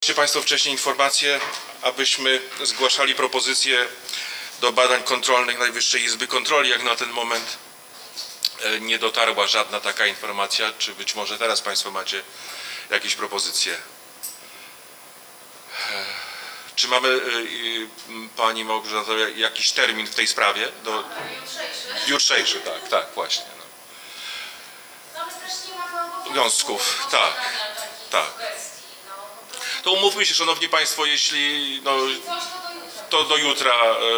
Państwo wcześniej informację, abyśmy zgłaszali propozycje do badań kontrolnych Najwyższej Izby Kontroli. Jak na ten moment nie dotarła żadna taka informacja. Czy być może teraz Państwo macie jakieś propozycje? Czy mamy, Pani Małgorzato, jakiś termin w tej sprawie? Jutrzejszy, tak, właśnie. No my też nie mamy obowiązków, tak. To umówmy się, Szanowni Państwo, jeśli to do jutra,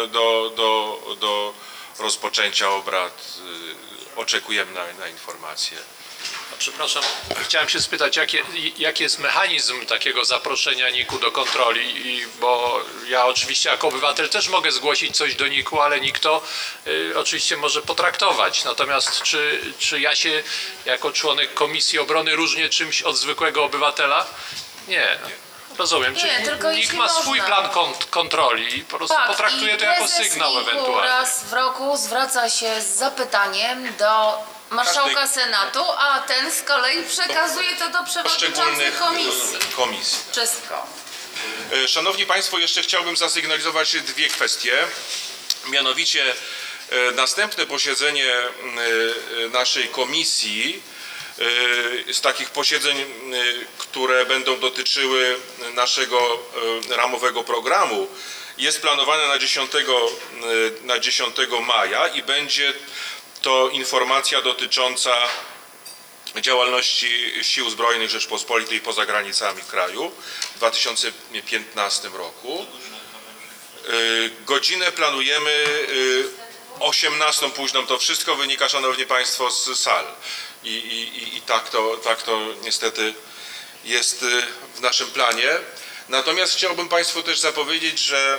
do rozpoczęcia obrad oczekujemy na informacje. Przepraszam, chciałem się spytać, jaki jest mechanizm takiego zaproszenia NIK-u do kontroli, bo ja oczywiście jako obywatel też mogę zgłosić coś do NIK-u, ale NIK to oczywiście może potraktować. Natomiast czy ja się jako członek Komisji Obrony różnię czymś od zwykłego obywatela? Nie. Rozumiem, czyli NIK ma swój plan kontroli i po prostu potraktuje to jako sygnał ewentualnie. Raz w roku zwraca się z zapytaniem do marszałka Senatu, a ten z kolei przekazuje to do przewodniczących komisji. Wszystko. Szanowni Państwo, jeszcze chciałbym zasygnalizować dwie kwestie. Mianowicie następne posiedzenie naszej komisji z takich posiedzeń, które będą dotyczyły naszego ramowego programu, jest planowane na 10 maja i będzie to informacja dotycząca działalności Sił Zbrojnych Rzeczpospolitej poza granicami kraju w 2015 roku. Godzinę planujemy 18, późną. To wszystko wynika, Szanowni Państwo, z sal. I tak to niestety jest w naszym planie. Natomiast chciałbym Państwu też zapowiedzieć, że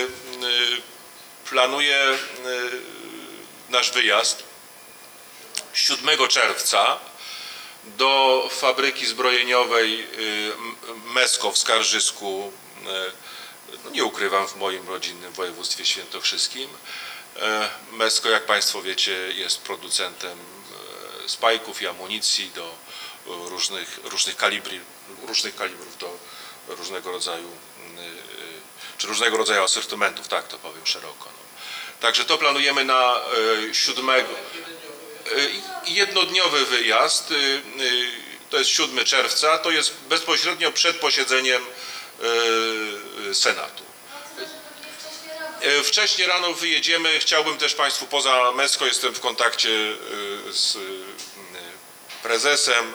planuję nasz wyjazd 7 czerwca do fabryki zbrojeniowej Mesko w Skarżysku. No nie ukrywam, w moim rodzinnym województwie świętokrzyskim. Mesko, jak Państwo wiecie, jest producentem spajków i amunicji do różnych kalibrów do różnego rodzaju asortymentów, tak to powiem szeroko. No. Także to planujemy na 7. Jednodniowy wyjazd, to jest 7 czerwca, to jest bezpośrednio przed posiedzeniem Senatu. Wcześniej rano wyjedziemy. Chciałbym też Państwu poza Mesko, jestem w kontakcie z prezesem,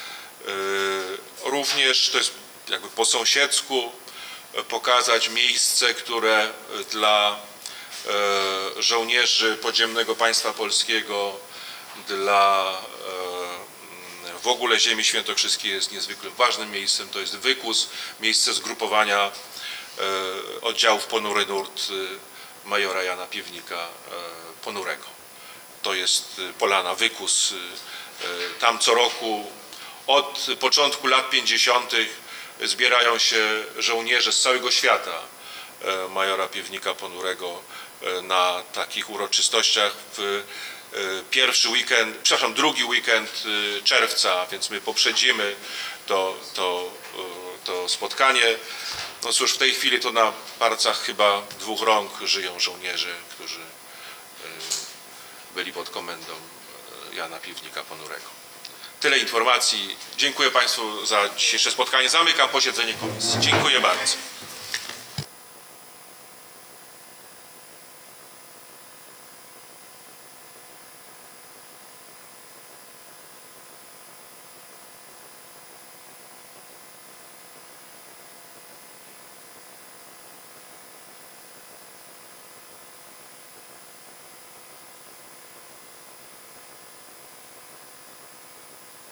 również to jest jakby po sąsiedzku pokazać miejsce, które dla żołnierzy podziemnego państwa polskiego, dla w ogóle ziemi świętokrzyskiej jest niezwykle ważnym miejscem. To jest Wykus, miejsce zgrupowania oddziałów Ponury Nurt majora Jana Piewnika Ponurego. To jest Polana Wykus. Tam co roku od początku lat 50. zbierają się żołnierze z całego świata majora Piewnika Ponurego na takich uroczystościach w drugi weekend czerwca, więc my poprzedzimy to spotkanie. No cóż, w tej chwili to na palcach chyba 2 rąk żyją żołnierze, którzy byli pod komendą Jana Piewnika Ponurego. Tyle informacji. Dziękuję Państwu za dzisiejsze spotkanie. Zamykam posiedzenie komisji. Dziękuję bardzo.